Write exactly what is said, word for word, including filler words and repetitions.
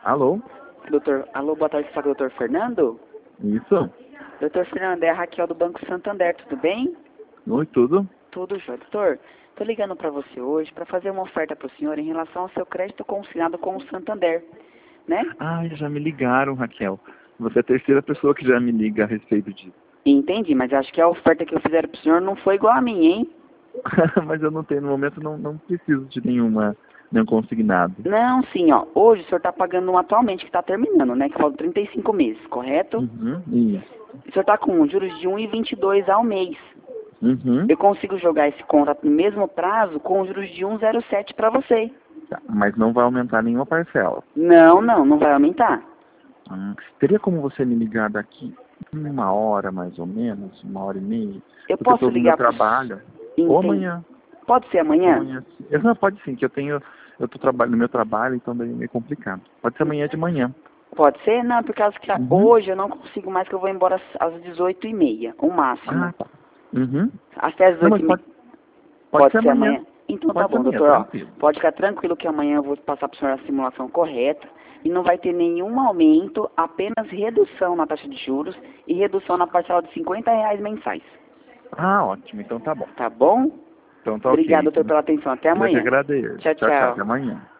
Alô? Doutor, alô, boa tarde, fala com o doutor Fernando? Isso? Doutor Fernando, é a Raquel do Banco Santander, tudo bem? Oi, tudo? Tudo jóia. Doutor, tô ligando para você hoje para fazer uma oferta para o senhor em relação ao seu crédito consignado com o Santander, né? Ah, já me ligaram, Raquel. Você é a terceira pessoa que já me liga a respeito disso. Entendi, mas acho que a oferta que eu fizer para o senhor não foi igual a minha, hein? Mas eu não tenho, no momento, não, não preciso de nenhuma, nenhum consignado. Não, sim, ó. Hoje o senhor está pagando um atualmente, que está terminando, né? Que falta trinta e cinco meses, correto? Uhum, isso. O senhor está com juros de um vírgula vinte e dois ao mês. Uhum. Eu consigo jogar esse contrato no mesmo prazo com juros de um vírgula zero sete para você. Tá, mas não vai aumentar nenhuma parcela. Não, não, não vai aumentar. Hum, teria como você me ligar daqui uma hora, mais ou menos, uma hora e meia? Eu Porque eu posso estou no meu ligar para... trabalho. Entendi. Ou amanhã. Pode ser amanhã? Amanhã sim. Eu, não, pode sim, que eu tenho, eu tô trabalhando no meu trabalho, então daí é meio complicado. Pode ser amanhã de manhã. Pode ser? Não, por causa que Uhum. hoje eu não consigo mais, que eu vou embora às às dezoito e meia, o máximo. Ah, tá. Uhum. Até às Não, dezoito mas e meia. pode, pode Pode ser ser amanhã. amanhã? Então tá Pode ser bom, amanhã, doutor. Ó, tranquilo. pode ficar tranquilo que amanhã eu vou passar para o senhor a simulação correta e não vai ter nenhum aumento, apenas redução na taxa de juros e redução na parcela de cinquenta reais mensais. Ah, ótimo, então tá bom. Tá bom? Então tá Obrigado, ok. doutor, pela atenção. Até Eu que amanhã. agradeço. Tchau, Tchau, tchau, tchau. até amanhã.